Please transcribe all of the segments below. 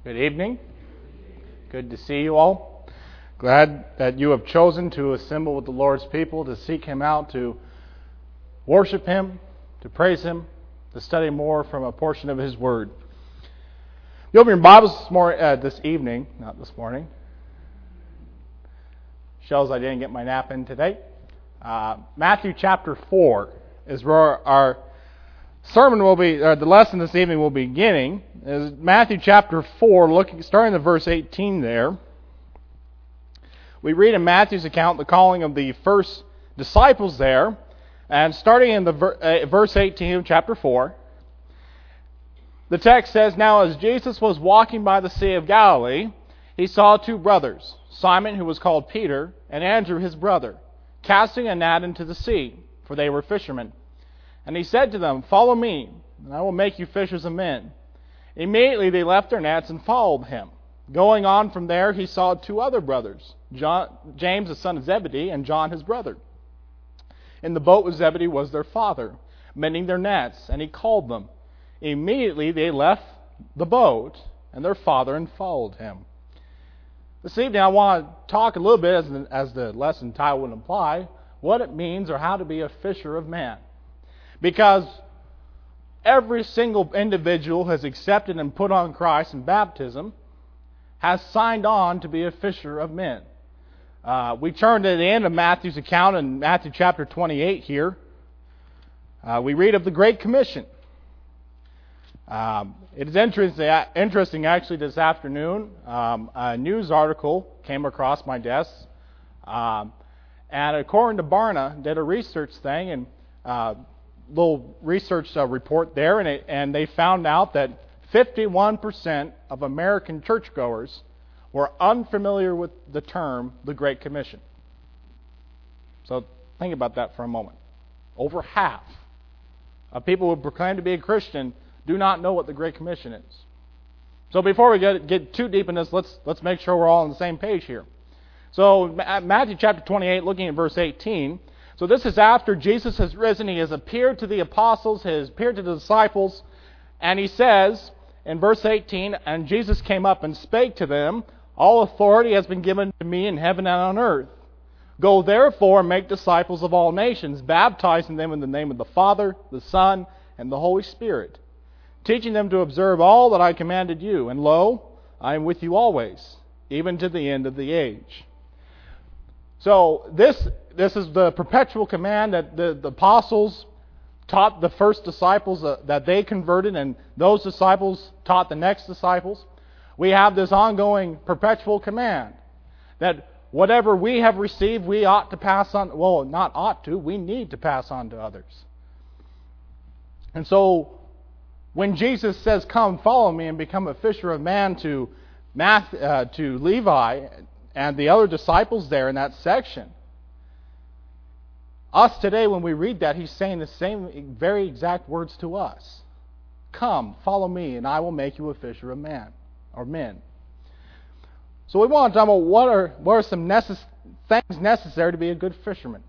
Good evening. Good to see you all. Glad that you have chosen to assemble with the Lord's people to seek Him out, to worship Him, to praise Him, to study more from a portion of His Word. You open your Bibles this evening, not this morning. Shows I didn't get my nap in today. Matthew chapter 4 is where our sermon will be, the lesson this evening will be beginning. Is Matthew chapter 4, starting at verse 18 there. We read in Matthew's account the calling of the first disciples there, and starting in the verse 18 of chapter 4, the text says, "Now as Jesus was walking by the Sea of Galilee, he saw two brothers, Simon, who was called Peter, and Andrew his brother, casting a net into the sea, for they were fishermen. And he said to them, 'Follow me, and I will make you fishers of men.' Immediately they left their nets and followed him. Going on from there, he saw two other brothers, James the son of Zebedee, and John his brother. In the boat with Zebedee was their father, mending their nets, and he called them. Immediately they left the boat and their father and followed him." This evening I want to talk a little bit, as the lesson title would imply, what it means or how to be a fisher of men. Because every single individual who has accepted and put on Christ in baptism has signed on to be a fisher of men. We turn to the end of Matthew's account in Matthew chapter 28 here. We read of the Great Commission. It is interesting actually this afternoon. A news article came across my desk. And according to Barna, did a research thing and little research report there, and they found out that 51% of American churchgoers were unfamiliar with the term the Great Commission. So think about that for a moment. Over half of people who proclaim to be a Christian do not know what the Great Commission is. So before we get too deep in this, let's make sure we're all on the same page here. So Matthew chapter 28, looking at verse 18. So this is after Jesus has risen. He has appeared to the apostles, he has appeared to the disciples, and he says in verse 18, "And Jesus came up and spake to them, All authority has been given to me in heaven and on earth. Go therefore and make disciples of all nations, baptizing them in the name of the Father, the Son, and the Holy Spirit, teaching them to observe all that I commanded you. And lo, I am with you always, even to the end of the age." So this is the perpetual command that the apostles taught the first disciples that they converted, and those disciples taught the next disciples. We have this ongoing perpetual command that whatever we have received, we ought to pass on. Well, not ought to, we need to pass on to others. And so when Jesus says, "Come, follow me," and become a fisher of man to Levi and the other disciples there in that section, us today, when we read that, he's saying the same very exact words to us. "Come, follow me, and I will make you a fisher of man or men." So we want to talk about what are some things necessary to be a good fisherman.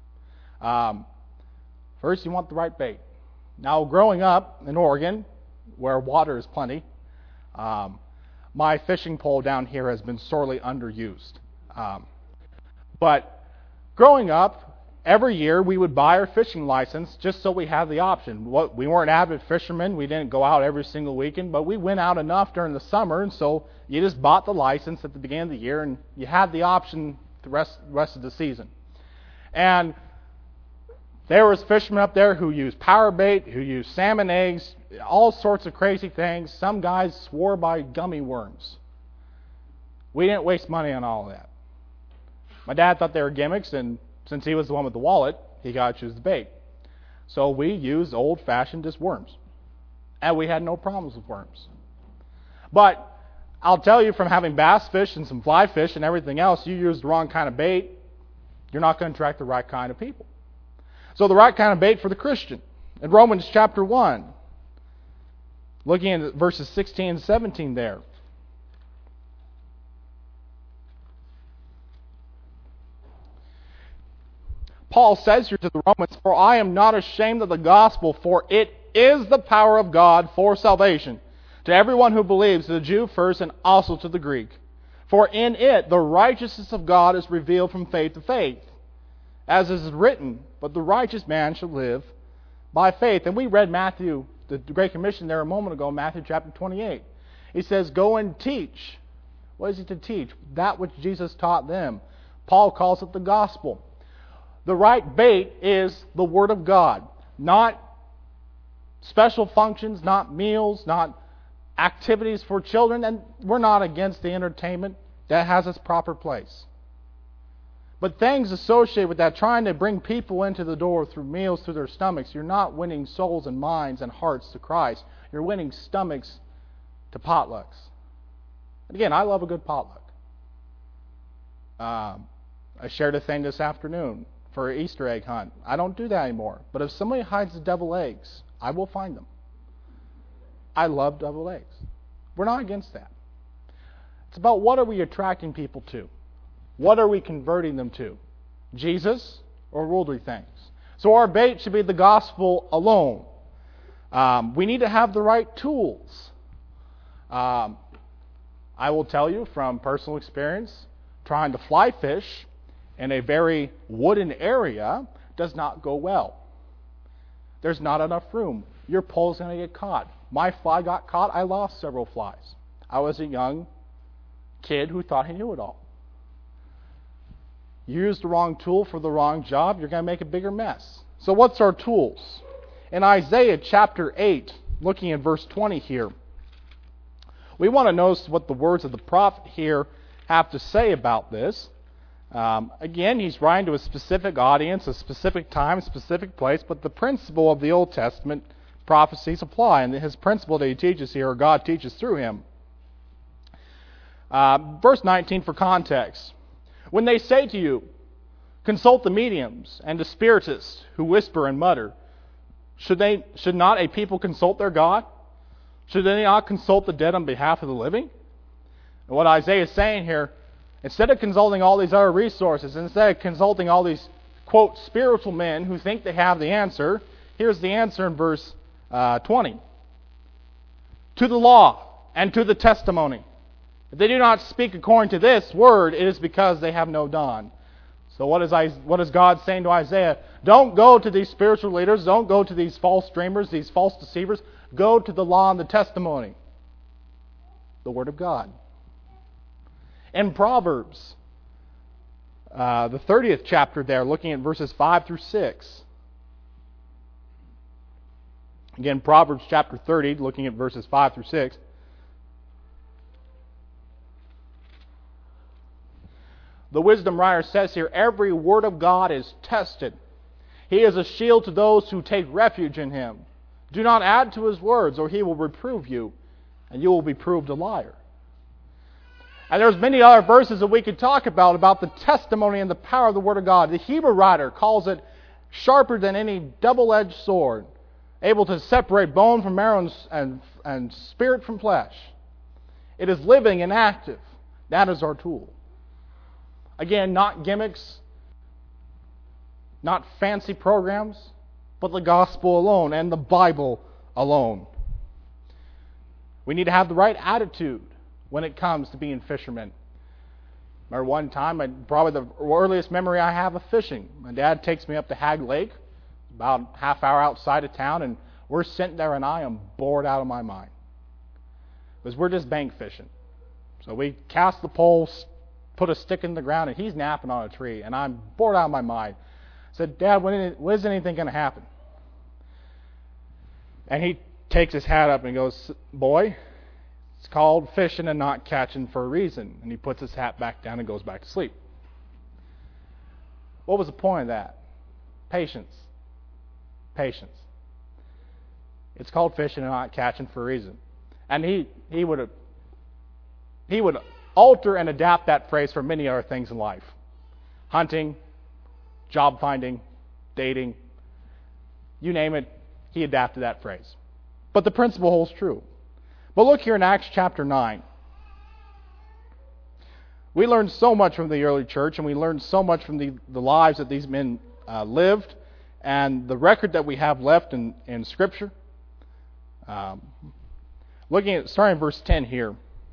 First, you want the right bait. Now, growing up in Oregon, where water is plenty, my fishing pole down here has been sorely underused. But growing up, every year we would buy our fishing license just so we had the option. We weren't avid fishermen. We didn't go out every single weekend, but we went out enough during the summer, and so you just bought the license at the beginning of the year, and you had the option the rest of the season. And there was fishermen up there who used power bait, who used salmon eggs, all sorts of crazy things. Some guys swore by gummy worms. We didn't waste money on all of that. My dad thought they were gimmicks, and since he was the one with the wallet, he got to choose the bait. So we used old-fashioned just worms. And we had no problems with worms. But I'll tell you, from having bass fish and some fly fish and everything else, you use the wrong kind of bait, you're not going to attract the right kind of people. So the right kind of bait for the Christian. In Romans chapter 1, looking at verses 16 and 17 there. Paul says here to the Romans, "For I am not ashamed of the gospel, for it is the power of God for salvation To everyone who believes, to the Jew first and also to the Greek. For in it the righteousness of God is revealed from faith to faith. As is written, but the righteous man shall live by faith. And we read Matthew, the Great Commission there a moment ago, Matthew chapter 28. He says, go and teach. What is he to teach? That which Jesus taught them. Paul calls it the gospel. The right bait is the Word of God. Not special functions, not meals, not activities for children. And we're not against the entertainment. That has its proper place. But things associated with that, trying to bring people into the door through meals, through their stomachs, you're not winning souls and minds and hearts to Christ. You're winning stomachs to potlucks. And again, I love a good potluck. I shared a thing this afternoon for an Easter egg hunt. I don't do that anymore. But if somebody hides the deviled eggs, I will find them. I love deviled eggs. We're not against that. It's about what are we attracting people to? What are we converting them to? Jesus or worldly things? So our bait should be the gospel alone. We need to have the right tools. I will tell you from personal experience, trying to fly fish in a very wooden area does not go well. There's not enough room. Your pole's going to get caught. My fly got caught. I lost several flies. I was a young kid who thought he knew it all. You use the wrong tool for the wrong job, you're going to make a bigger mess. So what's our tools? In Isaiah chapter 8, looking at verse 20 here, we want to notice what the words of the prophet here have to say about this. Again, he's writing to a specific audience, a specific time, a specific place, but the principle of the Old Testament prophecies apply, and his principle that he teaches here, or God teaches through him. Verse 19 for context. When they say to you, consult the mediums and the spiritists who whisper and mutter, should not a people consult their God? Should they not consult the dead on behalf of the living? And what Isaiah is saying here, instead of consulting all these other resources, instead of consulting all these, quote, spiritual men who think they have the answer, here's the answer in verse 20. To the law and to the testimony. If they do not speak according to this word, it is because they have no dawn. So what is God saying to Isaiah? Don't go to these spiritual leaders. Don't go to these false dreamers, these false deceivers. Go to the law and the testimony. The Word of God. In Proverbs, the 30th chapter there, looking at verses 5 through 6. Again, Proverbs chapter 30, looking at verses 5 through 6. The wisdom writer says here, every word of God is tested. He is a shield to those who take refuge in Him. Do not add to His words, or He will reprove you, and you will be proved a liar. And there's many other verses that we could talk about the testimony and the power of the Word of God. The Hebrew writer calls it sharper than any double-edged sword, able to separate bone from marrow and spirit from flesh. It is living and active. That is our tool. Again, not gimmicks, not fancy programs, but the gospel alone and the Bible alone. We need to have the right attitude when it comes to being fishermen. Remember one time, probably the earliest memory I have of fishing, my dad takes me up to Hag Lake, about a half hour outside of town, and we're sitting there and I am bored out of my mind. Because we're just bank fishing. So we cast the pole, put a stick in the ground, and he's napping on a tree, and I'm bored out of my mind. I said, Dad, when is anything going to happen? And he takes his hat up and goes, boy, it's called fishing and not catching for a reason. And he puts his hat back down and goes back to sleep. What was the point of that? Patience. Patience. It's called fishing and not catching for a reason. And he would alter and adapt that phrase for many other things in life. Hunting, job finding, dating, you name it, he adapted that phrase. But the principle holds true. But look here in Acts chapter 9. We learned so much from the early church, and we learned so much from the lives that these men lived, and the record that we have left in Scripture. Starting in verse 10 here.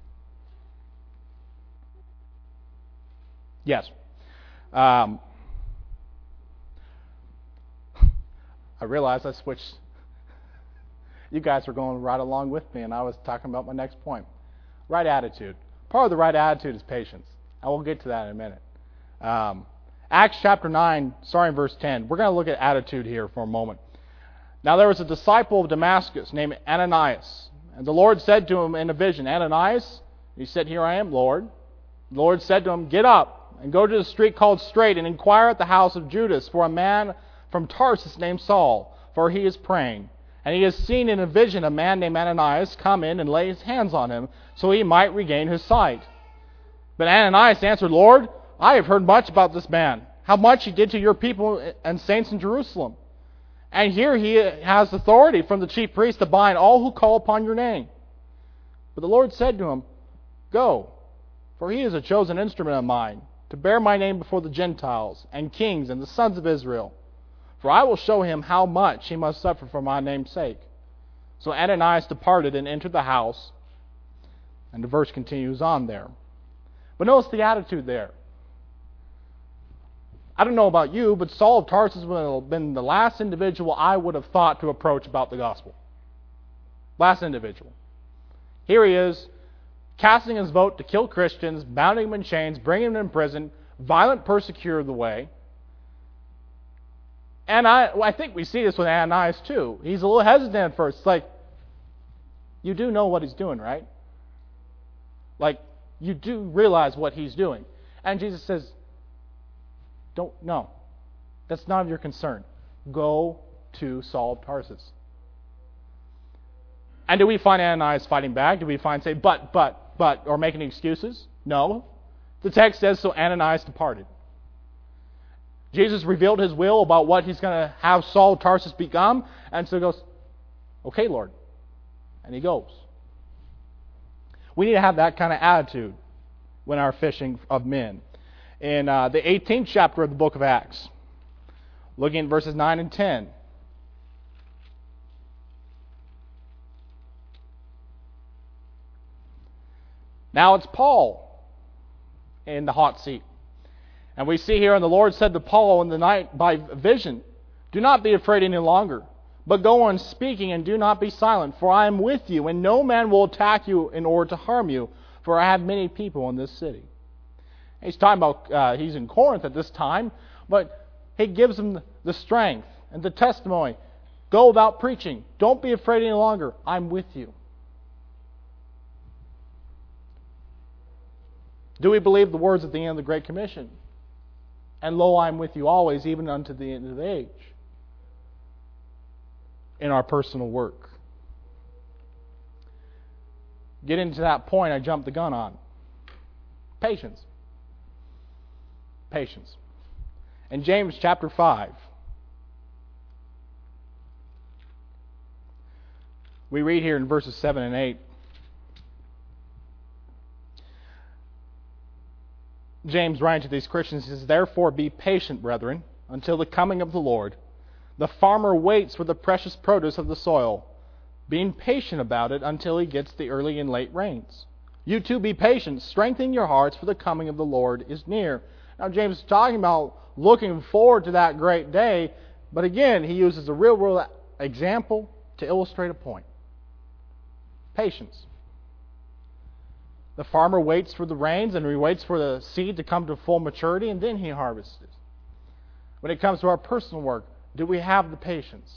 Yes. I realized I switched. You guys were going right along with me, and I was talking about my next point. Right attitude. Part of the right attitude is patience. And we'll get to that in a minute. Acts chapter 9, starting in verse 10. We're going to look at attitude here for a moment. Now there was a disciple of Damascus named Ananias. And the Lord said to him in a vision, Ananias, he said, Here I am, Lord. The Lord said to him, Get up and go to the street called Straight and inquire at the house of Judas for a man from Tarsus named Saul, for he is praying. And he has seen in a vision a man named Ananias come in and lay his hands on him so he might regain his sight. But Ananias answered, Lord, I have heard much about this man, how much he did to your people and saints in Jerusalem. And here he has authority from the chief priest to bind all who call upon your name. But the Lord said to him, Go, for he is a chosen instrument of mine, to bear my name before the Gentiles and kings and the sons of Israel. For I will show him how much he must suffer for my name's sake. So Ananias departed and entered the house. And the verse continues on there. But notice the attitude there. I don't know about you, but Saul of Tarsus would have been the last individual I would have thought to approach about the gospel. Last individual. Here he is, casting his vote to kill Christians, bounding them in chains, bringing them in prison, violent persecutor of the way. And I think we see this with Ananias too. He's a little hesitant at first. It's like, you do know what he's doing, right? Like, you do realize what he's doing. And Jesus says, no. That's none of your concern. Go to Saul of Tarsus. And do we find Ananias fighting back? Do we find say, but, or making excuses? No. The text says, so Ananias departed. Jesus revealed his will about what he's going to have Saul of Tarsus become. And so he goes, okay, Lord. And he goes. We need to have that kind of attitude when our fishing of men. In the 18th chapter of the book of Acts, looking at verses 9 and 10. Now it's Paul in the hot seat. And we see here, and the Lord said to Paul in the night by vision, Do not be afraid any longer, but go on speaking and do not be silent, for I am with you, and no man will attack you in order to harm you, for I have many people in this city. He's talking about, he's in Corinth at this time, but he gives them the strength and the testimony. Go about preaching. Don't be afraid any longer. I'm with you. Do we believe the words at the end of the Great Commission? And lo, I am with you always, even unto the end of the age. In our personal work. Getting to that point, I jumped the gun on. Patience. Patience. In James chapter 5, we read here in verses 7 and 8. James writing to these Christians says, Therefore be patient, brethren, until the coming of the Lord. The farmer waits for the precious produce of the soil, being patient about it until he gets the early and late rains. You too be patient, strengthen your hearts, for the coming of the Lord is near. Now James is talking about looking forward to that great day, but again, he uses a real-world example to illustrate a point. Patience. The farmer waits for the rains and he waits for the seed to come to full maturity, and then he harvests it. When it comes to our personal work, do we have the patience?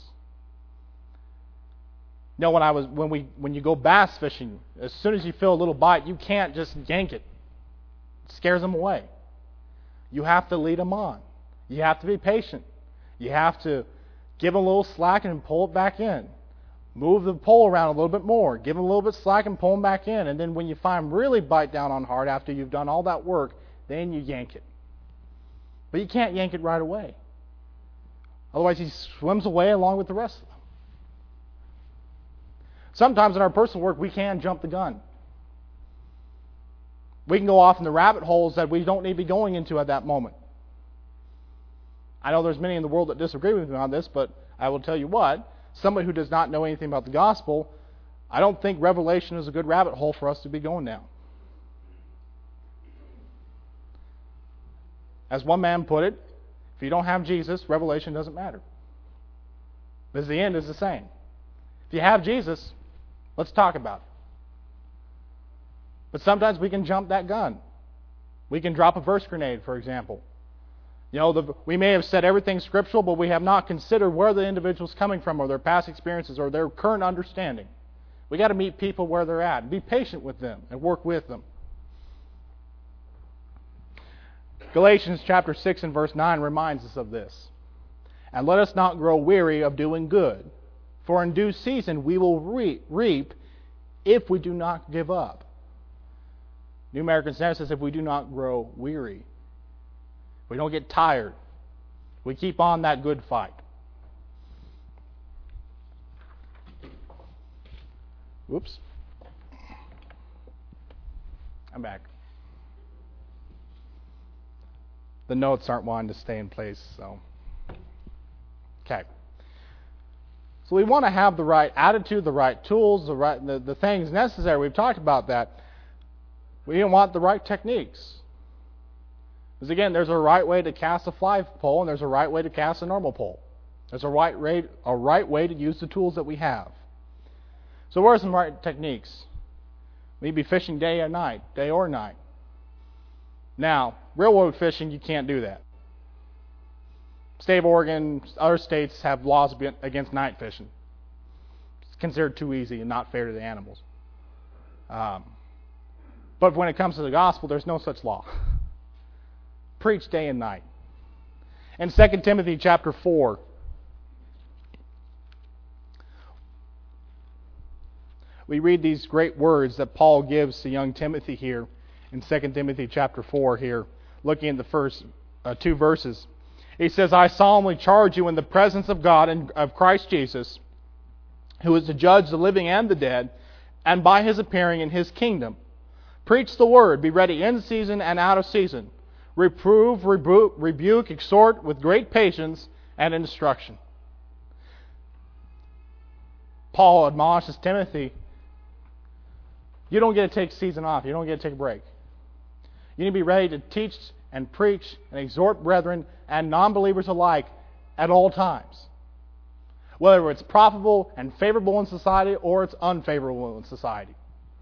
You know, when you go bass fishing, as soon as you feel a little bite, you can't just yank it. It scares them away. You have to lead them on. You have to be patient. You have to give them a little slack and pull it back in. Move the pole around a little bit more. Give them a little bit slack and pull them back in. And then when you find them really bite down on hard after you've done all that work, then you yank it. But you can't yank it right away. Otherwise he swims away along with the rest of them. Sometimes in our personal work we can jump the gun. We can go off in the rabbit holes that we don't need to be going into at that moment. I know there's many in the world that disagree with me on this, but I will tell you what. Somebody who does not know anything about the gospel I don't think Revelation is a good rabbit hole for us to be going down. As one man put it, if you don't have Jesus, Revelation doesn't matter. Because the end is the same. If you have Jesus, let's talk about it. But sometimes we can jump that gun. We can drop a verse grenade, for example. We may have said everything scriptural, but we have not considered where the individual's coming from, or their past experiences, or their current understanding. We got to meet people where they're at, and be patient with them, and work with them. Galatians chapter 6 and verse 9 reminds us of this. And let us not grow weary of doing good, for in due season we will reap if we do not give up. New American Standard says if we do not grow weary. We don't get tired. We keep on that good fight. Whoops. I'm back. The notes aren't wanting to stay in place, so. Okay. So we want to have the right attitude, the right tools, the things necessary. We've talked about that. We want the right techniques. Because again, there's a right way to cast a fly pole, and there's a right way to cast a normal pole. There's a right way to use the tools that we have. So what are some right techniques? Maybe fishing day or night. Now, railroad fishing, you can't do that. State of Oregon, other states have laws against night fishing. It's considered too easy and not fair to the animals. But when it comes to the gospel, there's no such law. Preach day and night. In 2 Timothy chapter 4, we read these great words that Paul gives to young Timothy here in 2 Timothy chapter 4 here, looking at the first two verses. He says, I solemnly charge you in the presence of God and of Christ Jesus, who is to judge the living and the dead, and by His appearing in His kingdom. Preach the word, be ready in season and out of season. Reprove, rebuke, exhort with great patience and instruction. Paul admonishes Timothy, you don't get to take a season off. You don't get to take a break. You need to be ready to teach and preach and exhort brethren and non-believers alike at all times. Whether it's profitable and favorable in society or it's unfavorable in society.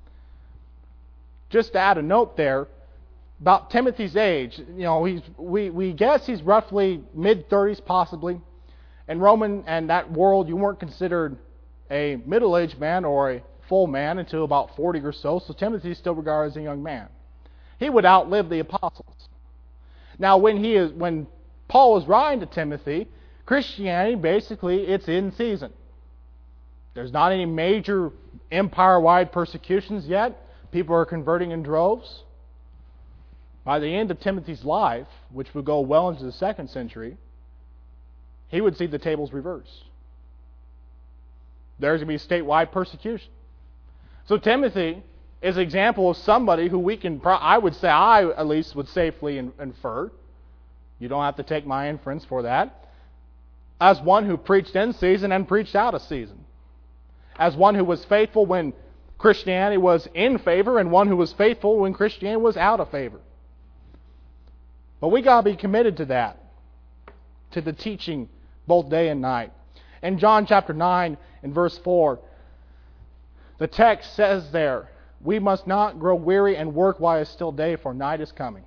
Just to add a note there, about Timothy's age, we guess he's roughly mid-30s possibly. In Roman and that world, you weren't considered a middle-aged man or a full man until about 40 or so Timothy is still regarded as a young man. He would outlive the apostles. Now, when Paul was writing to Timothy, Christianity, basically, it's in season. There's not any major empire-wide persecutions yet. People are converting in droves. By the end of Timothy's life, which would go well into the 2nd century, he would see the tables reversed. There's going to be statewide persecution. So Timothy is an example of somebody who I at least would safely infer, you don't have to take my inference for that, as one who preached in season and preached out of season. As one who was faithful when Christianity was in favor and one who was faithful when Christianity was out of favor. But we got to be committed to that, to the teaching both day and night. In John chapter 9 and verse 4, the text says there, we must not grow weary and work while it is still day, for night is coming.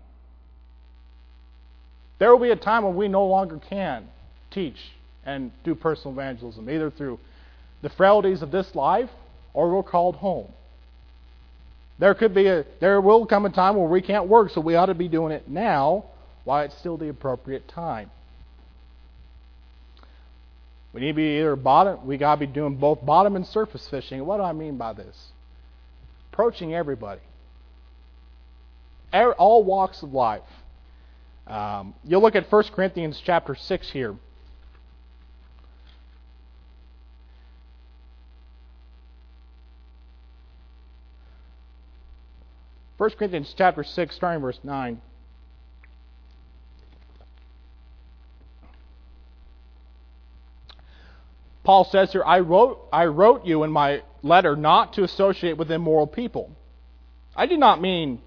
There will be a time when we no longer can teach and do personal evangelism, either through the frailties of this life or we're called home. There will come a time where we can't work, so we ought to be doing it now while it's still the appropriate time. We need to be we got to be doing both bottom and surface fishing. What do I mean by this? Approaching everybody. All walks of life. You'll look at 1 Corinthians chapter 6 here. 1 Corinthians chapter 6, starting verse 9. Paul says here, I wrote you in my letter not to associate with immoral people. I did not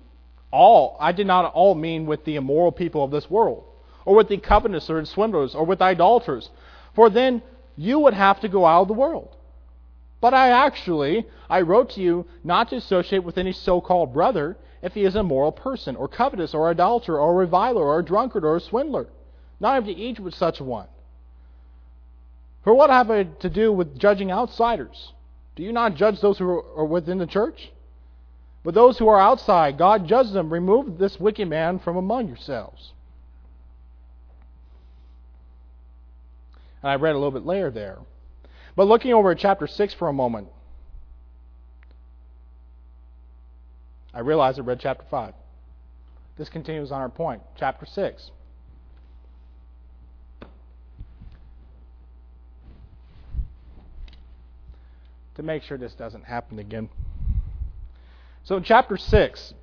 all mean with the immoral people of this world, or with the covetous or swindlers, or with idolaters, for then you would have to go out of the world. But I wrote to you not to associate with any so-called brother if he is an immoral person, or covetous, or idolater, or a reviler, or a drunkard, or a swindler. Not even to eat with such a one. For what have I to do with judging outsiders? Do you not judge those who are within the church? But those who are outside, God judges them. Remove this wicked man from among yourselves. And I read a little bit later there. But looking over at chapter 6 for a moment, I realized I read chapter 5. This continues on our point. Chapter 6. To make sure this doesn't happen again. So in chapter 6,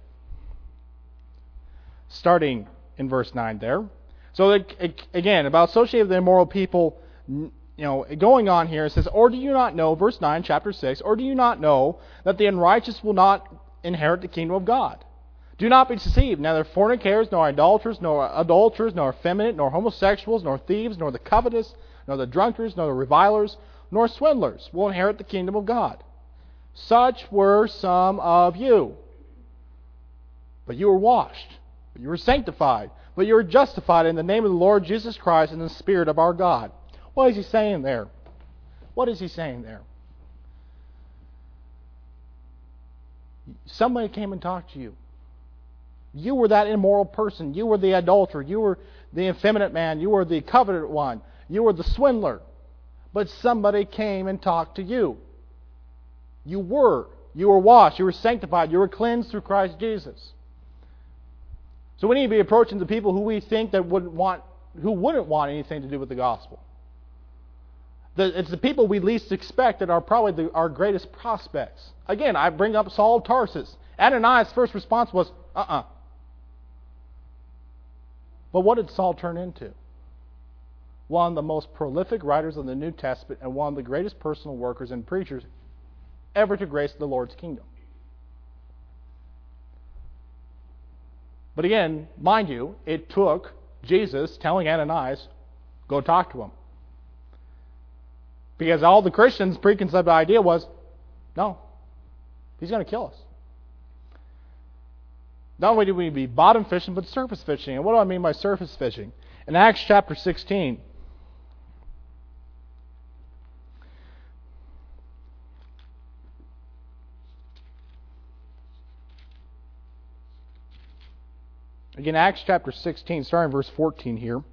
starting in verse 9 there. So again, about associating with immoral people, going on here, it says, or do you not know, verse 9, chapter 6, or do you not know that the unrighteous will not inherit the kingdom of God? Do not be deceived. Neither fornicators, nor idolaters, nor adulterers, nor effeminate, nor homosexuals, nor thieves, nor the covetous, nor the drunkards, nor the revilers, nor swindlers will inherit the kingdom of God. Such were some of you. But you were washed, but you were sanctified, but you were justified in the name of the Lord Jesus Christ and the Spirit of our God. What is he saying there? What is he saying there? Somebody came and talked to you. You were that immoral person. You were the adulterer. You were the effeminate man. You were the covetous one. You were the swindler. But somebody came and talked to you. You were washed. You were sanctified. You were cleansed through Christ Jesus. So we need to be approaching the people who we think that wouldn't want anything to do with the gospel. It's the people we least expect that are probably our greatest prospects. Again, I bring up Saul of Tarsus. Ananias' first response was, But what did Saul turn into? One of the most prolific writers of the New Testament and one of the greatest personal workers and preachers ever to grace the Lord's kingdom. But again, mind you, it took Jesus telling Ananias, go talk to him. Because all the Christians' preconceived idea was, no, he's going to kill us. Not only do we be bottom fishing, but surface fishing. And what do I mean by surface fishing? In Acts chapter 16, again, Acts chapter 16, starting in verse 14 here.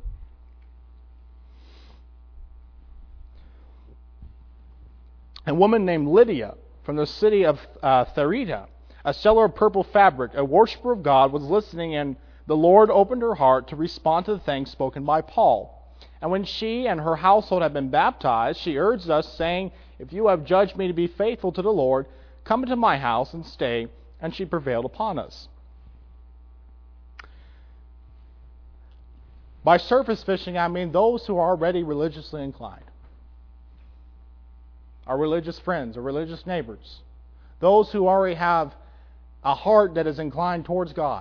A woman named Lydia from the city of Thyatira, a seller of purple fabric, a worshiper of God, was listening, and the Lord opened her heart to respond to the things spoken by Paul. And when she and her household had been baptized, she urged us, saying, if you have judged me to be faithful to the Lord, come into my house and stay. And she prevailed upon us. By surface fishing, I mean those who are already religiously inclined. Our religious friends, our religious neighbors. Those who already have a heart that is inclined towards God.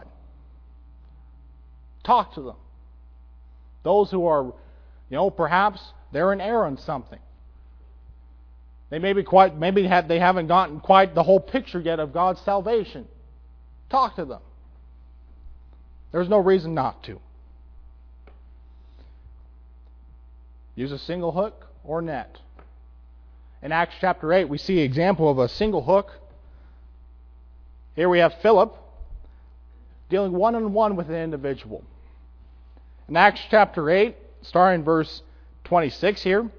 Talk to them. Those who are, perhaps they're in error on something. They they haven't gotten quite the whole picture yet of God's salvation. Talk to them. There's no reason not to. Use a single hook or net. In Acts chapter 8, we see an example of a single hook. Here we have Philip dealing one-on-one with an individual. In Acts chapter 8, starting in verse 26 here.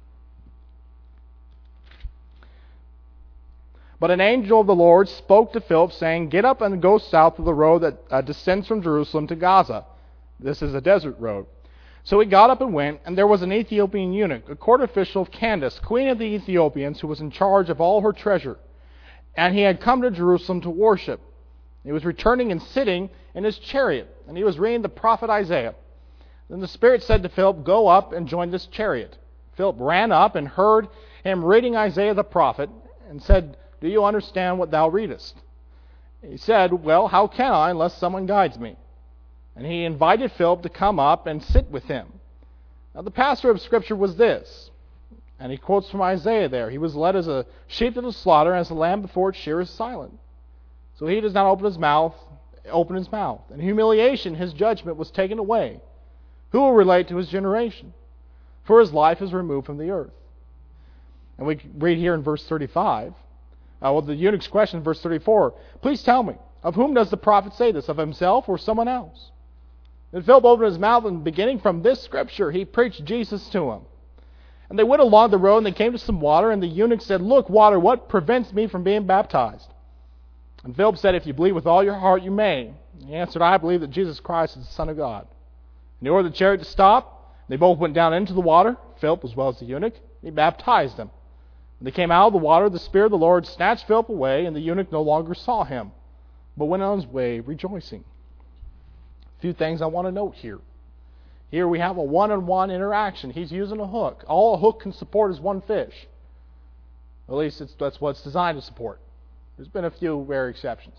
But an angel of the Lord spoke to Philip, saying, get up and go south of the road that descends from Jerusalem to Gaza. This is a desert road. So he got up and went, and there was an Ethiopian eunuch, a court official of Candace, queen of the Ethiopians, who was in charge of all her treasure. And he had come to Jerusalem to worship. He was returning and sitting in his chariot, and he was reading the prophet Isaiah. Then the Spirit said to Philip, go up and join this chariot. Philip ran up and heard him reading Isaiah the prophet, and said, "Do you understand what thou readest?" He said, "Well, how can I unless someone guides me?" And he invited Philip to come up and sit with him. Now the passage of Scripture was this, and he quotes from Isaiah there. He was led as a sheep to the slaughter, as a lamb before its shearer is silent. So he does not open his mouth. In humiliation, his judgment was taken away. Who will relate to his generation? For his life is removed from the earth. And we read here in verse 35, the eunuch's question in verse 34, "Please tell me, of whom does the prophet say this, of himself or someone else?" And Philip opened his mouth, and beginning from this scripture, he preached Jesus to him. And they went along the road, and they came to some water, and the eunuch said, "Look, water, what prevents me from being baptized?" And Philip said, "If you believe with all your heart, you may." And he answered, "I believe that Jesus Christ is the Son of God." And he ordered the chariot to stop. They both went down into the water, Philip as well as the eunuch. He baptized them. When they came out of the water, the Spirit of the Lord snatched Philip away, and the eunuch no longer saw him, but went on his way rejoicing. A few things I want to note here. Here we have a one-on-one interaction. He's using a hook. All a hook can support is one fish. At least that's what it's designed to support. There's been a few rare exceptions.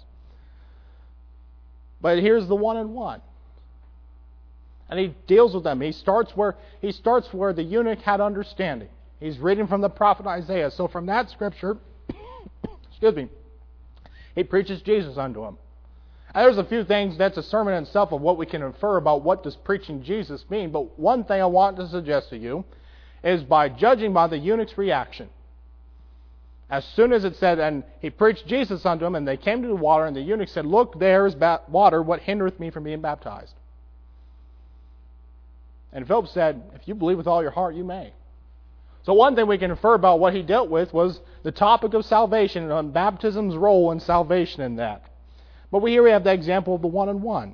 But here's the one-on-one. And he deals with them. He starts where the eunuch had understanding. He's reading from the prophet Isaiah. So from that scripture, he preaches Jesus unto him. And there's a few things, that's a sermon in itself of what we can infer about what does preaching Jesus mean. But one thing I want to suggest to you is by judging by the eunuch's reaction. As soon as it said, and he preached Jesus unto him, and they came to the water, and the eunuch said, "Look, there is water, what hindereth me from being baptized?" And Philip said, "If you believe with all your heart, you may." So one thing we can infer about what he dealt with was the topic of salvation and baptism's role in salvation in that. But here we have the example of the one-on-one.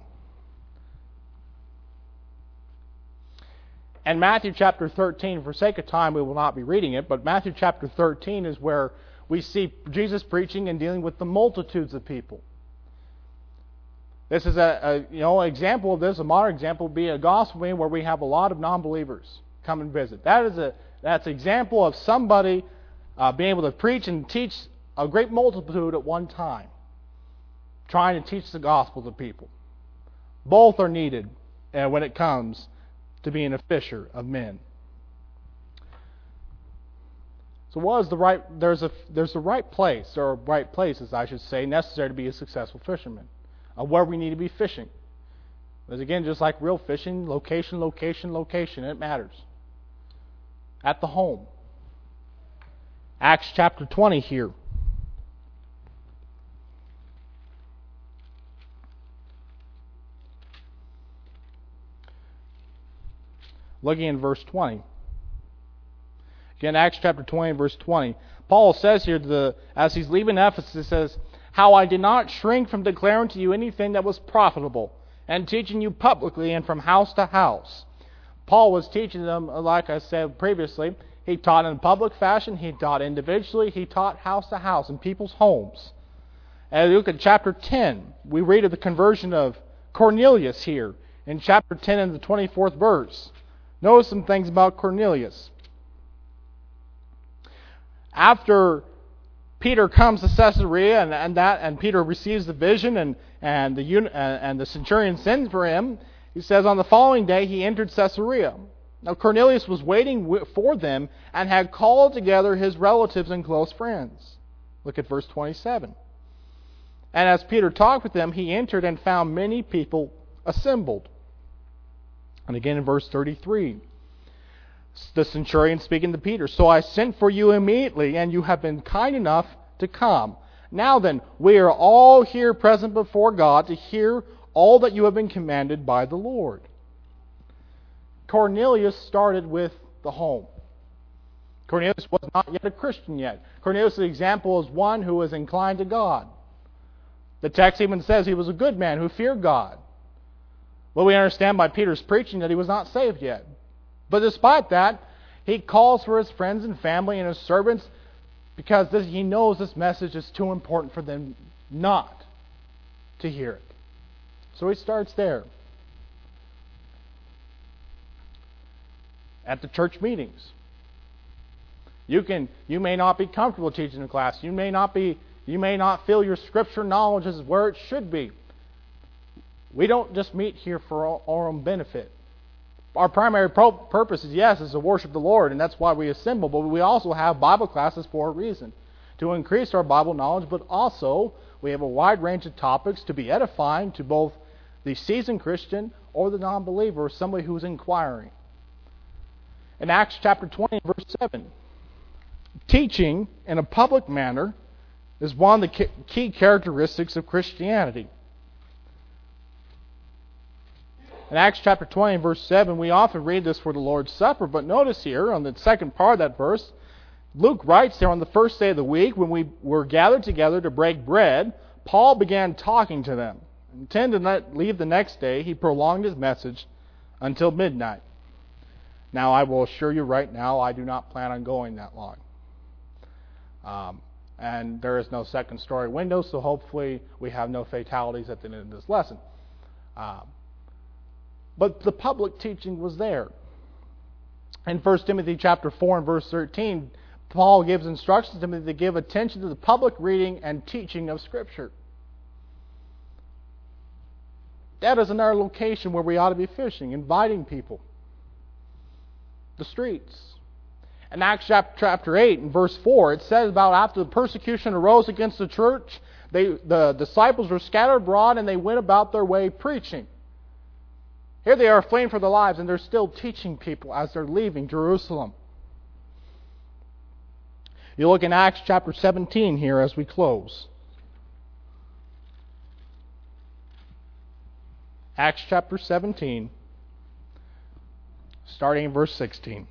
And Matthew chapter 13, for sake of time we will not be reading it, but Matthew chapter 13 is where we see Jesus preaching and dealing with the multitudes of people. This is an example of this. A modern example would be a gospel meeting where we have a lot of non-believers come and visit. That's an example of somebody being able to preach and teach a great multitude at one time, trying to teach the gospel to people. Both are needed when it comes to being a fisher of men. So there's the right place, or right places I should say, necessary to be a successful fisherman, where we need to be fishing. Because again, just like real fishing, location, it matters. At the home. Acts chapter 20 here. Looking in verse 20. Again, Acts chapter 20, verse 20. Paul says here, as he's leaving Ephesus, he says, "How I did not shrink from declaring to you anything that was profitable, and teaching you publicly and from house to house." Paul was teaching them, like I said previously, he taught in public fashion, he taught individually, he taught house to house in people's homes. And look at chapter 10. We read of the conversion of Cornelius here in chapter 10 and the 24th verse. Notice some things about Cornelius. After Peter comes to Caesarea and Peter receives the vision and the centurion sends for him, he says on the following day he entered Caesarea. Now Cornelius was waiting for them and had called together his relatives and close friends. Look at verse 27. And as Peter talked with them, he entered and found many people assembled. And again in verse 33, the centurion speaking to Peter, "So I sent for you immediately, and you have been kind enough to come. Now then, we are all here present before God to hear all that you have been commanded by the Lord." Cornelius started with the home. Cornelius was not yet a Christian yet. Cornelius' example is one who was inclined to God. The text even says he was a good man who feared God. Well, we understand by Peter's preaching that he was not saved yet. But despite that, he calls for his friends and family and his servants because he knows this message is too important for them not to hear it. So he starts there. At the church meetings. You may not be comfortable teaching a class. You may not feel your scripture knowledge is where it should be. We don't just meet here for our own benefit. Our primary purpose is to worship the Lord, and that's why we assemble. But we also have Bible classes for a reason, to increase our Bible knowledge. But also, we have a wide range of topics to be edifying to both the seasoned Christian or the non-believer, or somebody who's inquiring. In Acts chapter 20, verse 7, teaching in a public manner is one of the key characteristics of Christianity. In Acts chapter 20, verse 7, we often read this for the Lord's Supper, but notice here on the second part of that verse, Luke writes there, on the first day of the week, when we were gathered together to break bread, Paul began talking to them. Intending to not leave the next day, he prolonged his message until midnight. Now, I will assure you right now, I do not plan on going that long. And there is no second story window, so hopefully we have no fatalities at the end of this lesson. But the public teaching was there. In 1 Timothy chapter 4 and verse 13, Paul gives instructions to Timothy to give attention to the public reading and teaching of Scripture. That is another location where we ought to be fishing, inviting people. The streets. In Acts chapter 8 and verse 4, it says about after the persecution arose against the church, the disciples were scattered abroad and they went about their way preaching. Here they are fleeing for their lives, and they're still teaching people as they're leaving Jerusalem. You look in Acts chapter 17 here as we close. Acts chapter 17, starting in verse 16.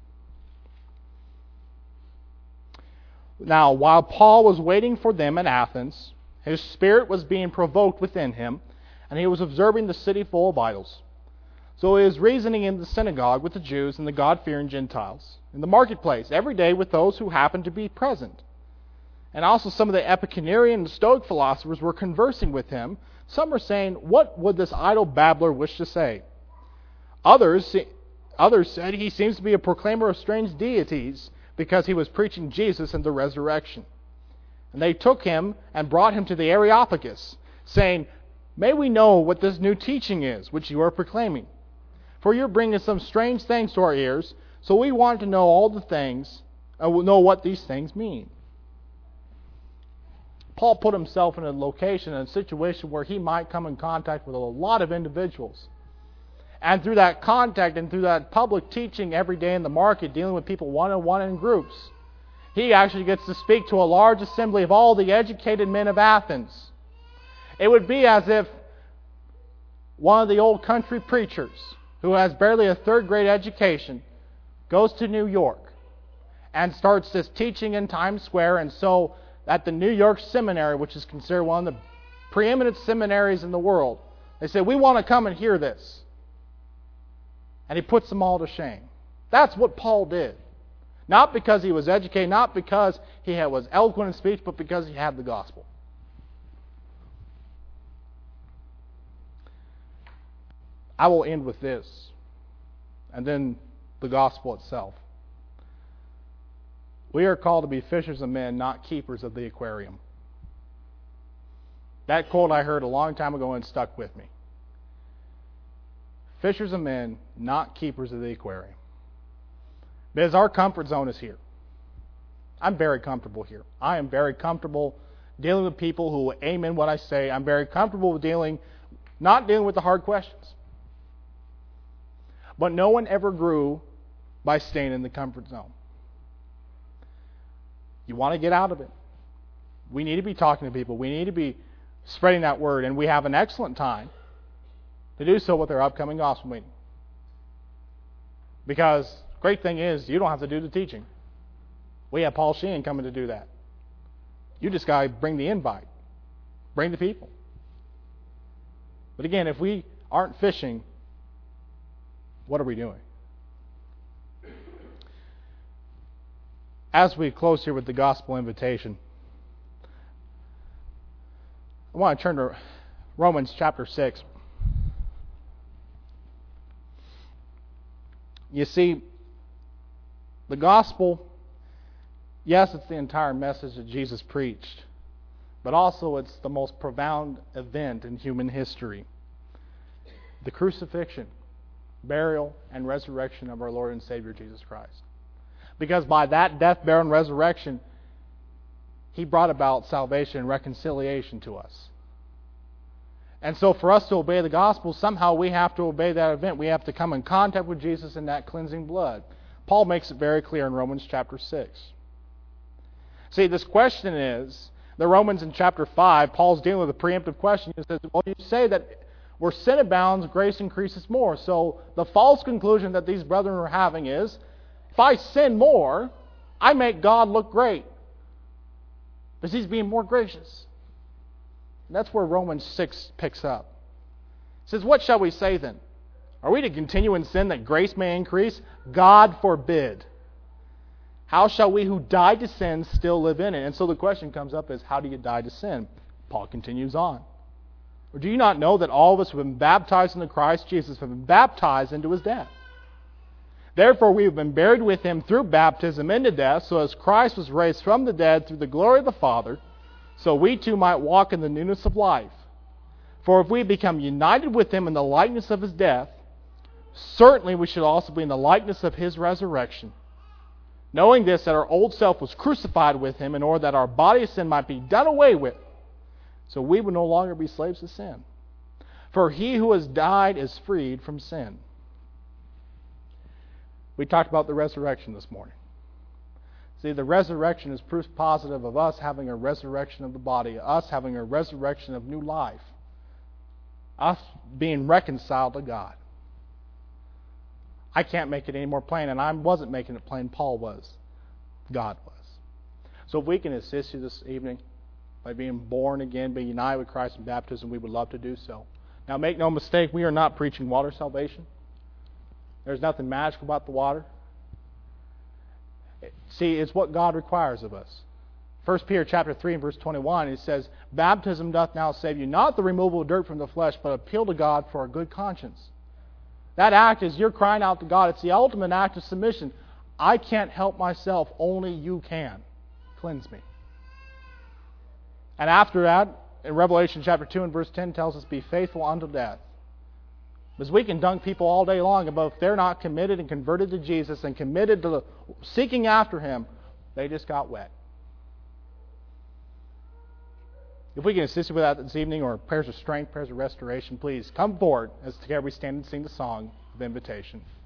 Now, while Paul was waiting for them at Athens, his spirit was being provoked within him, and he was observing the city full of idols. So he was reasoning in the synagogue with the Jews and the God-fearing Gentiles, in the marketplace, every day with those who happened to be present. And also some of the Epicurean and Stoic philosophers were conversing with him. Some were saying, "What would this idle babbler wish to say?" Others said, "He seems to be a proclaimer of strange deities, because he was preaching Jesus and the resurrection." And they took him and brought him to the Areopagus, saying, "May we know what this new teaching is, which you are proclaiming? For you're bringing some strange things to our ears, so we want to know all the things, and know what these things mean." Paul put himself in a location, in a situation where he might come in contact with a lot of individuals. And through that contact and through that public teaching every day in the market, dealing with people one-on-one in groups, he actually gets to speak to a large assembly of all the educated men of Athens. It would be as if one of the old country preachers, who has barely a third-grade education, goes to New York and starts this teaching in Times Square. And so at the New York Seminary, which is considered one of the preeminent seminaries in the world, they say, "We want to come and hear this." And he puts them all to shame. That's what Paul did. Not because he was educated, not because he was eloquent in speech, but because he had the gospel. I will end with this, and then the gospel itself. We are called to be fishers of men, not keepers of the aquarium. That quote I heard a long time ago and stuck with me. Fishers of men, not keepers of the aquarium. Because our comfort zone is here. I'm very comfortable here. I am very comfortable dealing with people who will amen what I say. I'm very comfortable with not dealing with the hard questions. But no one ever grew by staying in the comfort zone. You want to get out of it. We need to be talking to people. We need to be spreading that word. And we have an excellent time to do so with our upcoming gospel meeting. Because the great thing is, you don't have to do the teaching. We have Paul Sheehan coming to do that. You just got to bring the invite. Bring the people. But again, if we aren't fishing, what are we doing? As we close here with the gospel invitation, I want to turn to Romans chapter 6. You see, the gospel Yes, it's the entire message that Jesus preached, but also it's the most profound event in human history. The crucifixion, burial, and resurrection of our Lord and Savior Jesus Christ. Because by that death, burial, and resurrection, He brought about salvation and reconciliation to us. And so for us to obey the gospel, somehow we have to obey that event. We have to come in contact with Jesus in that cleansing blood. Paul makes it very clear in Romans chapter 6. See, this question is, the Romans in chapter 5, Paul's dealing with a preemptive question. He says, well, you say that where sin abounds, grace increases more. So the false conclusion that these brethren are having is, if I sin more, I make God look great, because He's being more gracious. And that's where Romans 6 picks up. It says, what shall we say then? Are we to continue in sin that grace may increase? God forbid. How shall we who died to sin still live in it? And so the question comes up is, how do you die to sin? Paul continues on. Or do you not know that all of us who have been baptized into Christ Jesus have been baptized into His death? Therefore we have been buried with Him through baptism into death, so as Christ was raised from the dead through the glory of the Father, so we too might walk in the newness of life. For if we become united with Him in the likeness of His death, certainly we should also be in the likeness of His resurrection. Knowing this, that our old self was crucified with Him in order that our body of sin might be done away with, so we would no longer be slaves to sin. For he who has died is freed from sin. We talked about the resurrection this morning. See, the resurrection is proof positive of us having a resurrection of the body, us having a resurrection of new life, us being reconciled to God. I can't make it any more plain, and I wasn't making it plain. Paul was. God was. So if we can assist you this evening by being born again, being united with Christ in baptism, we would love to do so. Now make no mistake, we are not preaching water salvation. There's nothing magical about the water. See, it's what God requires of us. 1 Peter chapter 3 and verse 21, it says, baptism doth now save you, not the removal of dirt from the flesh, but appeal to God for a good conscience. That act is you're crying out to God. It's the ultimate act of submission. I can't help myself. Only you can. Cleanse me. And after that, in Revelation chapter 2 and verse 10 tells us, be faithful unto death. Because we can dunk people all day long about if they're not committed and converted to Jesus and committed to seeking after Him, they just got wet. If we can assist you with that this evening, or prayers of strength, prayers of restoration, please come forward as together we stand and sing the song of invitation.